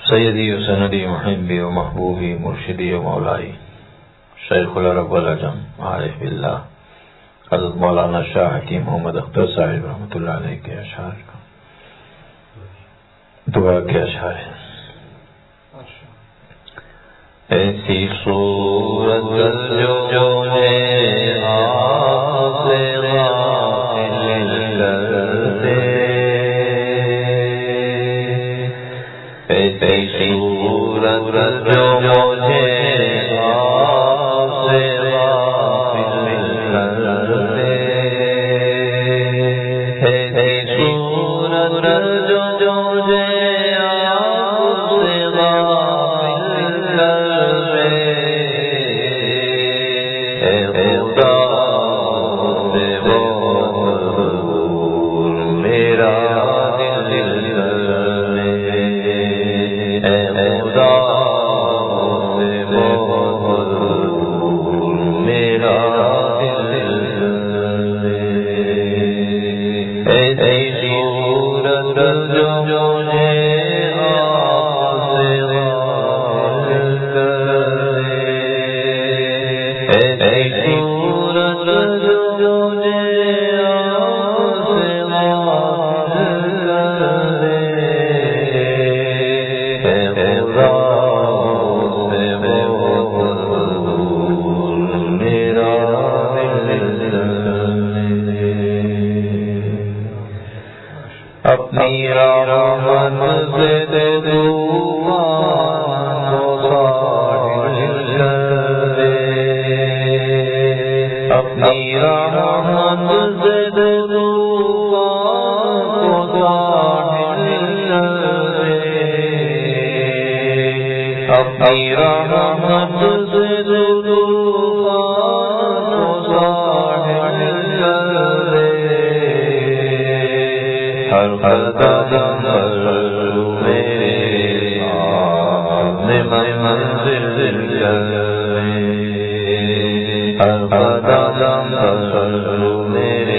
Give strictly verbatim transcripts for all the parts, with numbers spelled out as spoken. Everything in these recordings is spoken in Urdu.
سیدی و سندی محبی و محبوبی مرشدی و مولائی شیخ العرب والعجم عارف باللہ حضرت مولانا شاہ حکیم محمد اختر صاحب رحمۃ اللہ علیہ کے اشعار کا دعا کے اشعار ہیں. ایسی صورت جو ہے آپ سے غافل کرتے، ایسی صورت جو مجھے آپ سے غافل کرتے، ایسی صورت جو مجھے اپنی رحمت سے طوفان کو ساحل کر دے، اپنی رحمت سے طوفان کو ساحل کر دے، اپنی رحمت سے طوفان کو ساحل کر دے، ہر قدم پر میرے سامنے منزل کرے، ہر قدم پر میرے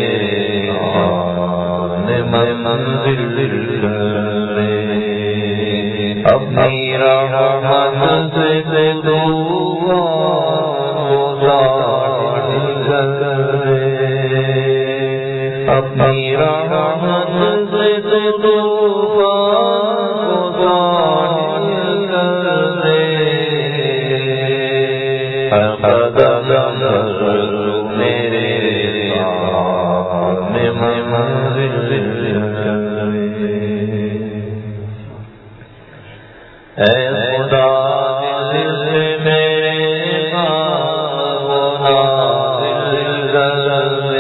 سامنے منزل کرے، اپنی رحمت سے طوفان کو ساحل کرے، اپنی رحمت سے طوفان کو ساحل کر دے، ہر قدم پر میرے سامنے منزل کرے. اے خدا دل سے میرے پاس نازل کر دے،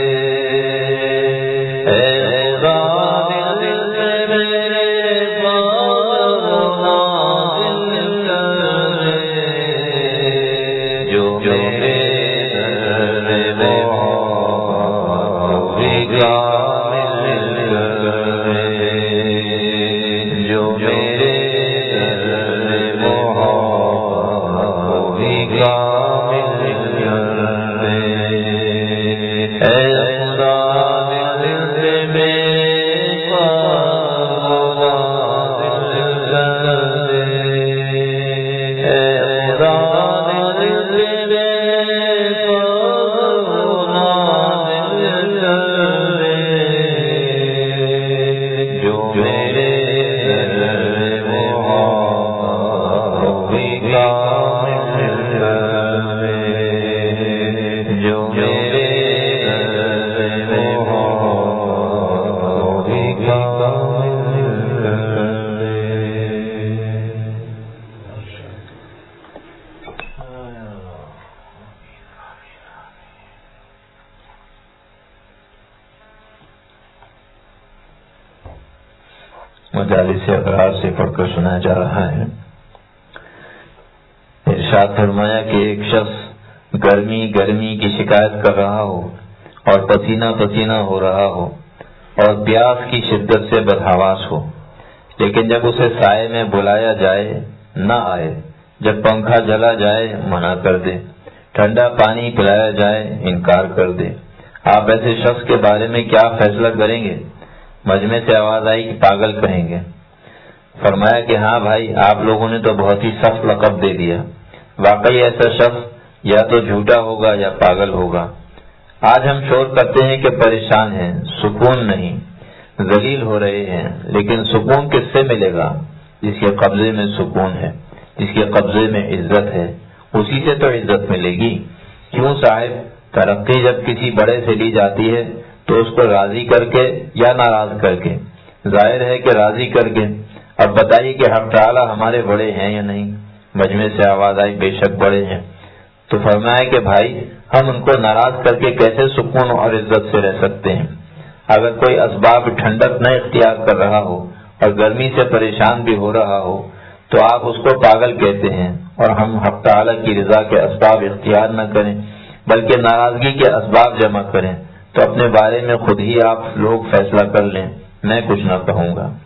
مجالس ابرار سے پڑھ کر سنایا جا رہا ہے. ارشاد فرمایا کہ ایک شخص گرمی گرمی کی شکایت کر رہا ہو اور پسینہ پسینہ ہو رہا ہو اور پیاس کی شدت سے بدحواس ہو، لیکن جب اسے سائے میں بلایا جائے نہ آئے، جب پنکھا جلا جائے منع کر دے، ٹھنڈا پانی پلایا جائے انکار کر دے. آپ ایسے شخص کے بارے میں کیا فیصلہ کریں گے؟ مجمع سے آواز آئی کہ پاگل کہیں گے. فرمایا کہ ہاں بھائی آپ لوگوں نے تو بہت ہی سخت لقب دے دیا، واقعی ایسا شخص یا تو جھوٹا ہوگا یا پاگل ہوگا۔ آج ہم شور کرتے ہیں کہ پریشان ہیں، سکون نہیں، ذلیل ہو رہے ہیں، لیکن سکون کس سے ملے گا؟ جس کے قبضے میں سکون ہے، جس کے قبضے میں عزت ہے، اسی سے تو عزت ملے گی۔ کیوں صاحب، ترقی جب کسی بڑے سے لی جاتی ہے تو اس کو راضی کر کے یا ناراض کر کے؟ ظاہر ہے کہ راضی کر کے۔ اب بتائیے کہ حق تعالی ہمارے بڑے ہیں یا نہیں؟ مجمع سے آواز آئی بے شک بڑے ہیں۔ تو فرمایا کہ بھائی ہم ان کو ناراض کر کے کیسے سکون اور عزت سے رہ سکتے ہیں؟ اگر کوئی اسباب ٹھنڈک نہ اختیار کر رہا ہو اور گرمی سے پریشان بھی ہو رہا ہو تو آپ اس کو پاگل کہتے ہیں، اور ہم حق تعالی کی رضا کے اسباب اختیار نہ کریں بلکہ ناراضگی کے اسباب جمع کریں تو اپنے بارے میں خود ہی آپ لوگ فیصلہ کر لیں، میں کچھ نہ کہوں گا۔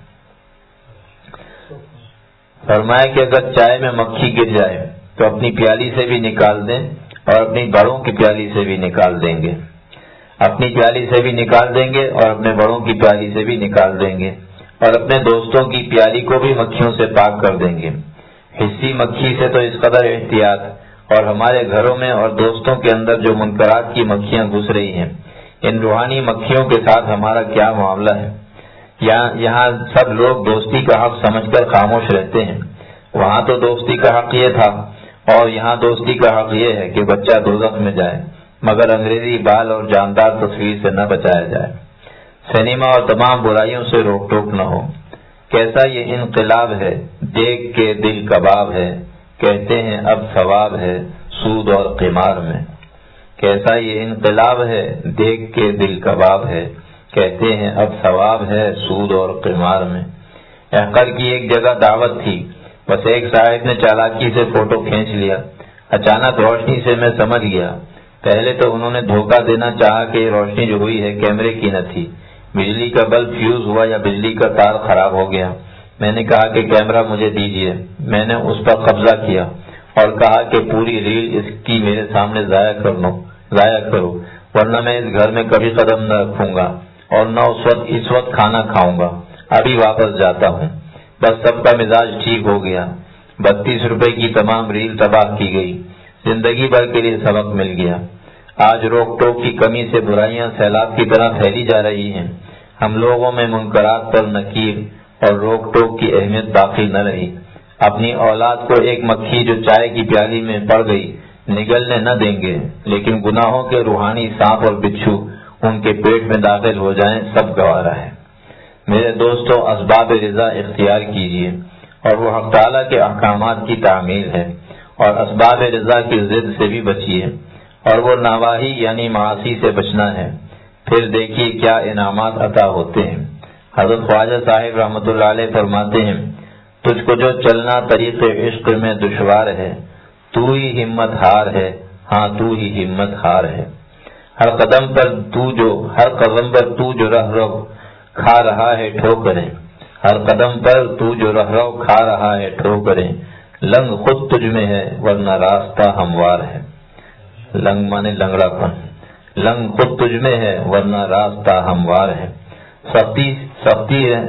فرمایا کہ اگر چائے میں مکھی گر جائے تو اپنی پیالی سے بھی نکال دیں اور اپنی بڑوں کی پیالی سے بھی نکال دیں گے، اپنی پیالی سے بھی نکال دیں گے اور اپنے بڑوں کی پیالی سے بھی نکال دیں گے، اور اپنے دوستوں کی پیالی کو بھی مکھیوں سے پاک کر دیں گے۔ حصی مکھی سے تو اس قدر احتیاط، اور ہمارے گھروں میں اور دوستوں کے اندر جو منکرات کی مکھیاں گھس رہی ہیں، ان روحانی مکھیوں کے ساتھ ہمارا کیا معاملہ ہے؟ یہاں یہاں سب لوگ دوستی کا حق سمجھ کر خاموش رہتے ہیں، وہاں تو دوستی کا حق یہ تھا اور یہاں دوستی کا حق یہ ہے کہ بچہ دوزخ میں جائے مگر انگریزی بال اور جاندار تصویر سے نہ بچایا جائے، سنیما اور تمام برائیوں سے روک ٹوک نہ ہو۔ کیسا یہ انقلاب ہے، دیکھ کے دل کباب ہے، کہتے ہیں اب ثواب ہے سود اور قمار میں۔ کیسا یہ انقلاب ہے، دیکھ کے دل کباب ہے، کہتے ہیں اب ثواب ہے سود اور قمار میں۔ احقر کی ایک جگہ دعوت تھی، بس ایک صاحب نے چالاکی سے فوٹو کھینچ لیا۔ اچانک روشنی سے میں سمجھ گیا، پہلے تو انہوں نے دھوکہ دینا چاہا کہ یہ روشنی جو ہوئی ہے کیمرے کی نہ تھی، بجلی کا بلب فیوز ہوا یا بجلی کا تار خراب ہو گیا۔ میں نے کہا کہ کیمرہ مجھے دیجیے، میں نے اس پر قبضہ کیا اور کہا کہ پوری ریل اس کی میرے سامنے ضائع کر لو ضائع کرو ورنہ میں اس گھر میں کبھی قدم نہ رکھوں گا اور نہ اس وقت اس وقت کھانا کھاؤں گا، ابھی واپس جاتا ہوں۔ بس سب کا مزاج ٹھیک ہو گیا، بتیس روپے کی تمام ریل تباہ کی گئی، زندگی بھر کے لیے سبق مل گیا۔ آج روک ٹوک کی کمی سے برائیاں سیلاب کی طرح پھیلی جا رہی ہیں، ہم لوگوں میں منکرات پر نکیر اور روک ٹوک کی اہمیت باقی نہ رہی۔ اپنی اولاد کو ایک مکھی جو چائے کی پیالی میں پڑ گئی نگلنے نہ دیں گے، لیکن گناہوں کے روحانی سانپ اور بچھو ان کے پیٹ میں داخل ہو جائیں سب گوارا ہے۔ میرے دوستو، اسباب رضا اختیار کیجیے اور وہ حق تعالیٰ کے احکامات کی تعمیل ہے، اور اسباب رضا کی ضد سے بھی بچیے اور وہ ناواہی یعنی معاصی سے بچنا ہے، پھر دیکھیے کیا انعامات عطا ہوتے ہیں۔ حضرت خواجہ صاحب رحمۃ اللہ علیہ فرماتے ہیں، تجھ کو جو چلنا طریق عشق میں دشوار ہے، تو ہی ہمت ہار ہے، ہاں تو ہی ہمت ہار ہے۔ ہر قدم پر تو جو ہر قدم پر تو جو رہ رو کھا رہا ہے ٹھوکریں، ہر قدم پر تو جو رہ رو کھا رہا ہے ٹھوکریں، لنگ خود تجھ میں ہے ورنہ راستہ ہموار ہے۔ لنگ مانے لنگڑا پن، لنگ خود تجھ میں ہے ورنہ راستہ ہموار ہے۔ سختی سختی ہے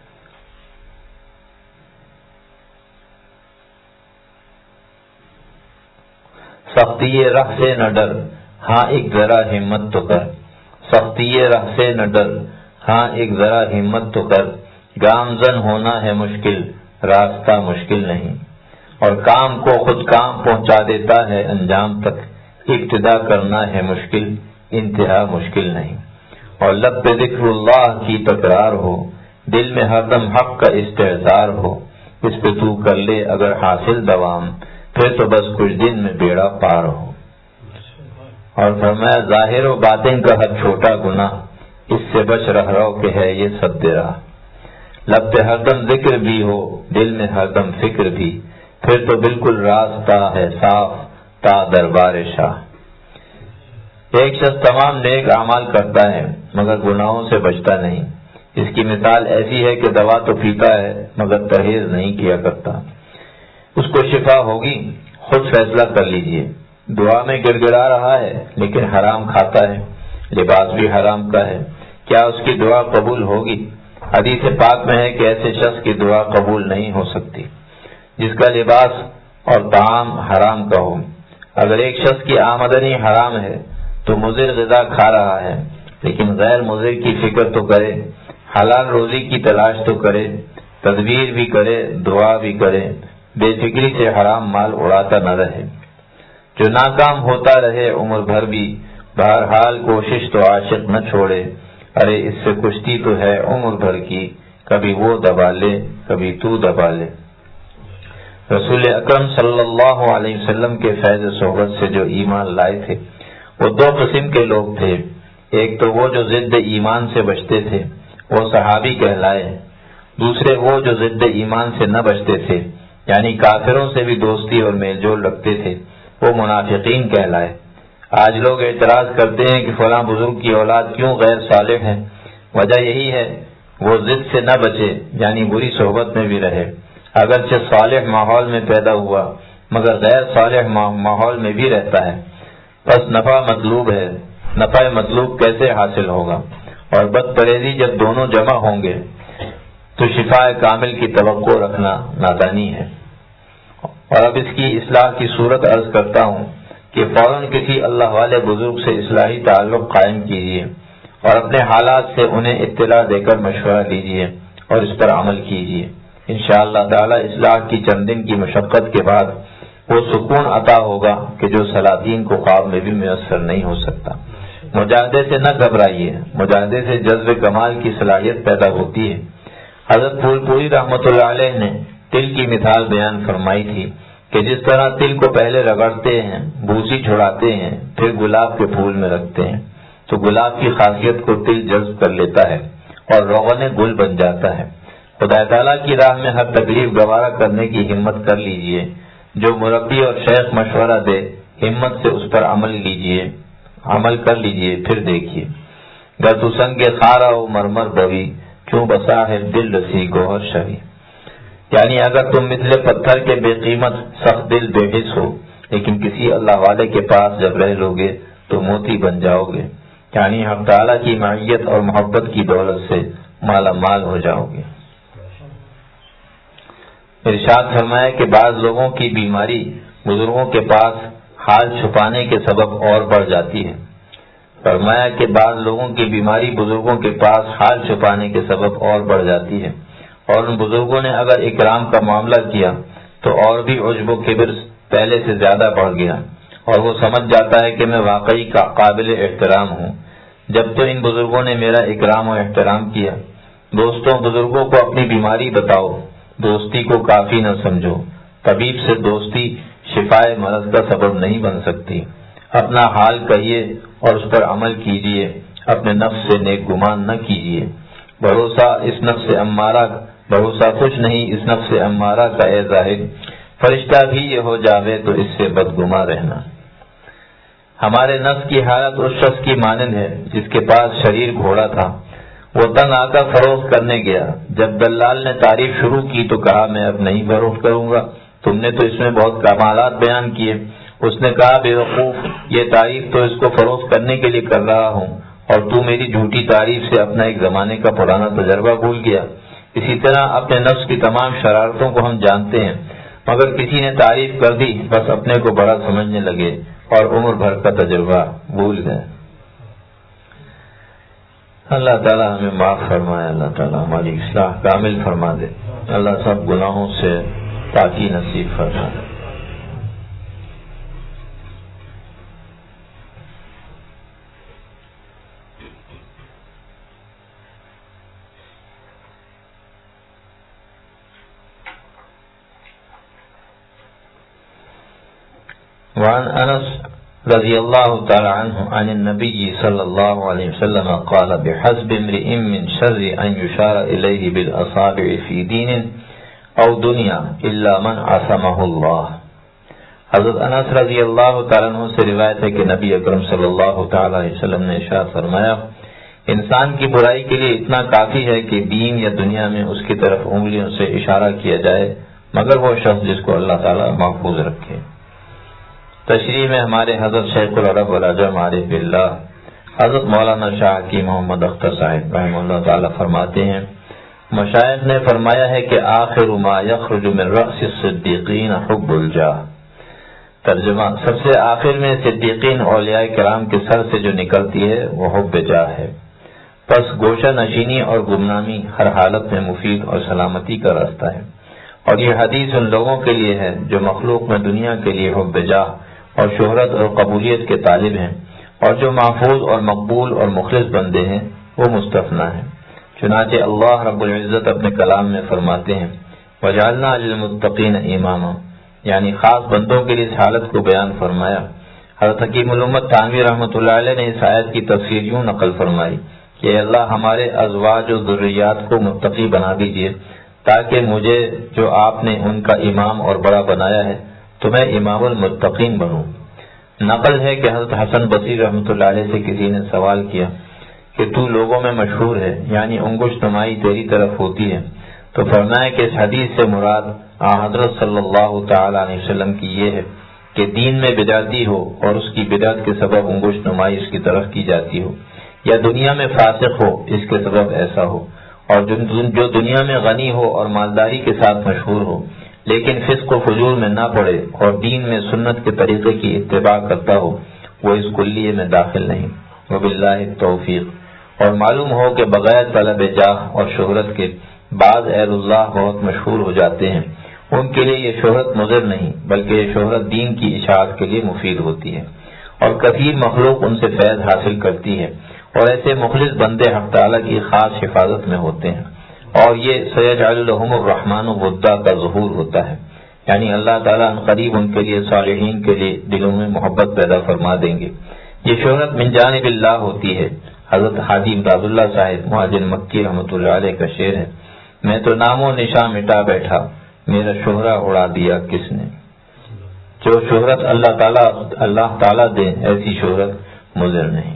سختی راہ سے نہ ڈر، ہاں ایک ذرا ہمت تو کر، سختی راہ سے نہ ڈر، ہاں ایک ذرا ہمت تو کر، گامزن ہونا ہے مشکل، راستہ مشکل نہیں، اور کام کو خود کام پہنچا دیتا ہے انجام تک، ابتدا کرنا ہے مشکل، انتہا مشکل نہیں، اور لب پہ ذکر اللہ کی تکرار ہو، دل میں ہر دم حق کا استحضار ہو، اس پہ تو کر لے اگر حاصل دوام، پھر تو بس کچھ دن میں بیڑا پار ہو۔ اور فرمایا ظاہر و باطن کا ہر چھوٹا گناہ، اس سے بچ رہ رو کہ ہے یہ سد راہ، لب پہ ہر دم ذکر بھی ہو، دل میں ہر دم فکر بھی، پھر تو بالکل راستہ ہے صاف تا دربار شاہ۔ ایک شخص تمام نیک اعمال کرتا ہے مگر گناہوں سے بچتا نہیں، اس کی مثال ایسی ہے کہ دوا تو پیتا ہے مگر پرہیز نہیں کیا کرتا، اس کو شفا ہوگی، خود فیصلہ کر لیجئے۔ دعا میں گڑ گڑا رہا ہے لیکن حرام کھاتا ہے، لباس بھی حرام کا ہے، کیا اس کی دعا قبول ہوگی؟ حدیث پاک میں ہے کہ ایسے شخص کی دعا قبول نہیں ہو سکتی جس کا لباس اور طعام حرام کا ہو۔ اگر ایک شخص کی آمدنی حرام ہے تو مضر غذا کھا رہا ہے، لیکن غیر مضر کی فکر تو کرے، حلال روزی کی تلاش تو کرے، تدبیر بھی کرے، دعا بھی کرے، بے فکری سے حرام مال اڑاتا نہ رہے۔ جو ناکام ہوتا رہے عمر بھر بھی، بہرحال کوشش تو عاشق نہ چھوڑے، ارے اس سے کشتی تو ہے عمر بھر کی، کبھی وہ دبا لے کبھی تو دبا لے۔ رسول اکرم صلی اللہ علیہ وسلم کے فیض صحبت سے جو ایمان لائے تھے وہ دو قسم کے لوگ تھے۔ ایک تو وہ جو ضد ایمان سے بچتے تھے، وہ صحابی کہلائے۔ دوسرے وہ جو ضد ایمان سے نہ بچتے تھے، یعنی کافروں سے بھی دوستی اور میل جول رکھتے تھے، وہ منافقین کہلائے۔ آج لوگ اعتراض کرتے ہیں کہ فلاں بزرگ کی اولاد کیوں غیر صالح ہے، وجہ یہی ہے وہ ضد سے نہ بچے، یعنی بری صحبت میں بھی رہے، اگرچہ صالح ماحول میں پیدا ہوا مگر غیر صالح ماحول میں بھی رہتا ہے۔ بس نفع مطلوب ہے، نفع مطلوب کیسے حاصل ہوگا؟ اور بد پرہیزی جب دونوں جمع ہوں گے تو شفاء کامل کی توقع رکھنا نادانی ہے۔ اور اب اس کی اصلاح کی صورت عرض کرتا ہوں کہ فوراً کسی اللہ والے بزرگ سے اصلاحی تعلق قائم کیجیے اور اپنے حالات سے انہیں اطلاع دے کر مشورہ دیجیے اور اس پر عمل کیجیے۔ انشاءاللہ تعالی اصلاح کی چند دن کی مشقت کے بعد وہ سکون عطا ہوگا کہ جو سلاطین کو خواب میں بھی میسر نہیں ہو سکتا۔ مجاہدے سے نہ گھبرائیے، مجاہدے سے جذب کمال کی صلاحیت پیدا ہوتی ہے۔ حضرت پھول پوری رحمۃ اللہ علیہ نے تل کی مثال بیان فرمائی تھی کہ جس طرح تل کو پہلے رگڑتے ہیں، بھوسی چھڑاتے ہیں، پھر گلاب کے پھول میں رکھتے ہیں تو گلاب کی خاصیت کو تل جذب کر لیتا ہے اور روغن گل بن جاتا ہے۔ خدا تعالیٰ کی راہ میں ہر تکلیف گوارا کرنے کی ہمت کر لیجئے۔ جو مربی اور شیخ مشورہ دے، ہمت سے اس پر عمل لیجئے، عمل کر لیجئے، پھر دیکھیے۔ گر تو سنگ خارا و مرمر بوی، کیوں بسا ہے دل رسی گوہر شوی۔ یعنی اگر تم مثل پتھر کے بے قیمت سخت دل بے حس ہو، لیکن کسی اللہ والے کے پاس جب رہ لو گے تو موتی بن جاؤ گے، یعنی حق تعالیٰ کی معیت اور محبت کی دولت سے مالا مال ہو جاؤ گے۔ ارشاد فرمایا کہ بعض لوگوں کی بیماری بزرگوں کے پاس حال چھپانے کے سبب اور بڑھ جاتی ہے۔ فرمایا کہ بعض لوگوں کی بیماری بزرگوں کے پاس حال چھپانے کے سبب اور بڑھ جاتی ہے، اور ان بزرگوں نے اگر اکرام کا معاملہ کیا تو اور بھی عجب و کبر پہلے سے زیادہ بڑھ گیا، اور وہ سمجھ جاتا ہے کہ میں واقعی قابل احترام ہوں۔ جب تو ان بزرگوں نے میرا اکرام و احترام کیا۔ دوستوں، بزرگوں کو اپنی بیماری بتاؤ، دوستی کو کافی نہ سمجھو۔ طبیب سے دوستی شفائے مرض کا سبب نہیں بن سکتی۔ اپنا حال کہیے اور اس پر عمل کیجیے، اپنے نفس سے نیک گمان نہ کیجیے۔ بھروسہ اس نفس امارہ بھروسہ کچھ نہیں اس نفس امارہ کا اے زاہد، فرشتہ بھی یہ ہو جاوے تو اس سے بدگما رہنا۔ ہمارے نفس کی حالت اس شخص کی مانند ہے جس کے پاس شریر گھوڑا تھا، وہ تنگ آ کر فروخت کرنے گیا۔ جب دلال نے تعریف شروع کی تو کہا میں اب نہیں فروخت کروں گا، تم نے تو اس میں بہت کمالات بیان کیے۔ اس نے کہا بے وقوف، یہ تعریف تو اس کو فروخت کرنے کے لیے کر رہا ہوں اور تو میری جھوٹی تعریف سے اپنا ایک زمانے کا پرانا تجربہ بھول گیا۔ اسی طرح اپنے نفس کی تمام شرارتوں کو ہم جانتے ہیں، مگر کسی نے تعریف کر دی بس اپنے کو بڑا سمجھنے لگے اور عمر بھر کا تجربہ بھول گئے۔ اللہ تعالیٰ ہمیں معاف فرمائے، اللہ تعالیٰ ہماری اصلاح کامل فرما دے، اللہ سب گناہوں سے پاکی نصیب فرما دے۔ وعن انس رضی اللہ تعالی عنہ عن النبی صلی اللہ علیہ وسلم قال بحسب امرئ من شر ان يشار الیہ بالاصابع فی دین او دنیا الا من عصمہ اللہ۔ حضرت انس رضی اللہ تعالی عنہ سے روایت ہے کہ نبی اکرم صلی اللہ تعالی علیہ وسلم نے ارشاد فرمایا، انسان کی برائی کے لیے اتنا کافی ہے کہ دین یا دنیا میں اس کی طرف انگلیوں سے اشارہ کیا جائے، مگر وہ شخص جس کو اللہ تعالی محفوظ رکھے۔ تشریح میں ہمارے حضرت شیخ العرب والعجم عارف باللہ حضرت مولانا شاہ کی محمد اختر صاحب رحمہ اللہ تعالی فرماتے ہیں مشائخ نے فرمایا ہے کہ آخر ما یخرج من رأس الصدیقین حب الجاہ. ترجمہ: سب سے آخر میں صدیقین اولیاء کرام کے سر سے جو نکلتی ہے وہ حب جاہ ہے. پس گوشہ نشینی اور گمنامی ہر حالت میں مفید اور سلامتی کا راستہ ہے. اور یہ حدیث ان لوگوں کے لیے ہے جو مخلوق میں دنیا کے لیے حب جاہ اور شہرت اور قبولیت کے طالب ہیں، اور جو محفوظ اور مقبول اور مخلص بندے ہیں وہ مستثنیٰ ہیں. چنانچہ اللہ رب العزت اپنے کلام میں فرماتے ہیں وَجَعَلْنَا لِلْمُتَّقِينَ إِمَامًا، یعنی خاص بندوں کے لیے اس حالت کو بیان فرمایا. حضرت حکیم الامت تھانوی رحمۃ اللہ علیہ نے اس آیت کی تفسیر یوں نقل فرمائی کہ اللہ ہمارے ازواج و ذریات کو متقی بنا دیجیے تاکہ مجھے جو آپ نے ان کا امام اور بڑا بنایا ہے تو میں امام المتقین بنوں. نقل ہے کہ حضرت حسن بصری رحمۃ اللہ علیہ سے کسی نے سوال کیا کہ تو لوگوں میں مشہور ہے، یعنی انگشت نمائی تیری طرف ہوتی ہے، تو فرمایا کہ اس حدیث سے مراد حضرت صلی اللہ تعالی علیہ وسلم کی یہ ہے کہ دین میں بدعتی ہو اور اس کی بدعت کے سبب انگشت نمائی اس کی طرف کی جاتی ہو، یا دنیا میں فاسق ہو اس کے سبب ایسا ہو، اور جو دنیا میں غنی ہو اور مالداری کے ساتھ مشہور ہو لیکن فسق و فجور میں نہ پڑے اور دین میں سنت کے طریقے کی اتباع کرتا ہو وہ اس کلیے میں داخل نہیں. وباللہ التوفیق. اور معلوم ہو کہ بغیر طلب جاہ اور شہرت کے بعض اہل اللہ بہت مشہور ہو جاتے ہیں، ان کے لیے یہ شہرت مضر نہیں بلکہ یہ شہرت دین کی اشاعت کے لیے مفید ہوتی ہے، اور کثیر مخلوق ان سے فیض حاصل کرتی ہے، اور ایسے مخلص بندے حق تعالیٰ کی خاص حفاظت میں ہوتے ہیں. اور یہ سیجعل لهم الرحمن ودا کا ظہور ہوتا ہے، یعنی اللہ تعالیٰ قریب ان کے لیے صالحین کے لیے دلوں میں محبت پیدا فرما دیں گے. یہ شہرت من جانب اللہ ہوتی ہے. حضرت حاجی امداد اللہ صاحب مہاجر مکی رحمۃ اللہ علیہ کا شعر ہے، میں تو نام و نشان مٹا بیٹھا میرا شہرہ اڑا دیا کس نے. جو شہرت اللہ تعالیٰ اللہ تعالیٰ دے ایسی شہرت مضر نہیں.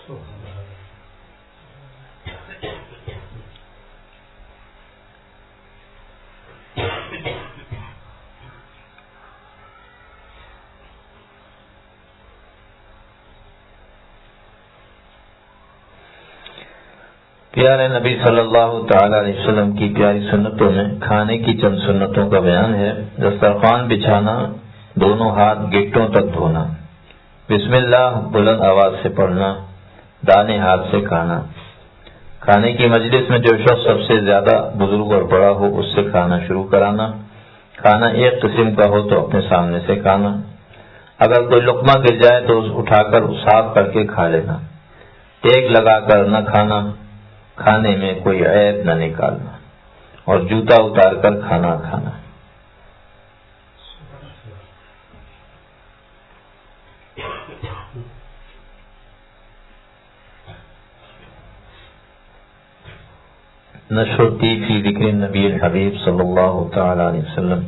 پیارے نبی صلی اللہ تعالی علیہ وسلم کی پیاری سنتوں میں کھانے کی چند سنتوں کا بیان ہے. دسترخوان بچھانا، دونوں ہاتھ گٹوں تک دھونا، بسم اللہ بلند آواز سے پڑھنا، دانے ہاتھ سے کھانا. کھانے کی مجلس میں جو شخص سب سے زیادہ بزرگ اور بڑا ہو اس سے کھانا شروع کرانا. کھانا ایک قسم کا ہو تو اپنے سامنے سے کھانا. اگر کوئی لقمہ گر جائے تو اس اٹھا کر صاف کر کے کھا لینا. ٹیک لگا کر نہ کھانا، کھانے میں کوئی عیب نہ نکالنا، اور جوتا اتار کر کھانا کھانا. نشرتی فی ذکر نبی الحبیب صلی اللہ تعالی علیہ وسلم.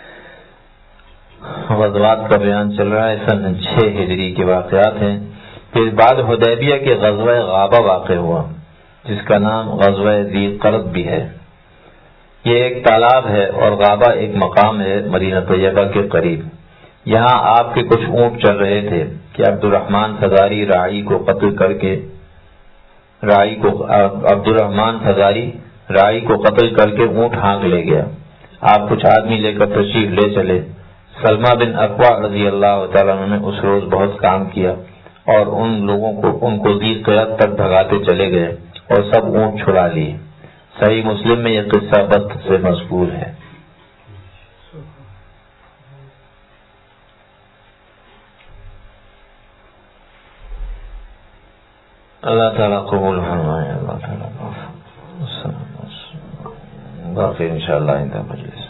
غزوات کا بیان چل رہا ہے. سن چھ ہجری کے واقعات ہیں. پھر بعد حدیبیہ کے غزوہ غابہ واقع ہوا جس کا نام غزوہ ذی قرد بھی ہے. یہ ایک تالاب ہے اور غابہ ایک مقام ہے مدینہ طیبہ کے قریب. یہاں آپ کے کچھ اونٹ چل رہے تھے کہ عبد الرحمن فزاری راعی کو قتل کر کے راعی کو عبد الرحمن فزاری راعی کو قتل کر کے اونٹ ہانک لے گیا. آپ کچھ آدمی لے کر تشریف لے چلے. سلمہ بن اقوا رضی اللہ تعالیٰ عنہ نے اس روز بہت کام کیا اور ان لوگوں کو ان کو ذی قرد تک بھگاتے چلے گئے اور سب اونٹ چھڑا لیے. صحیح مسلم میں یہ قصہ بست سے مذکور ہے. اللہ تعالیٰ قبول فرمائے. اللہ تعالیٰ باقی انشاءاللہ انتہا مجلس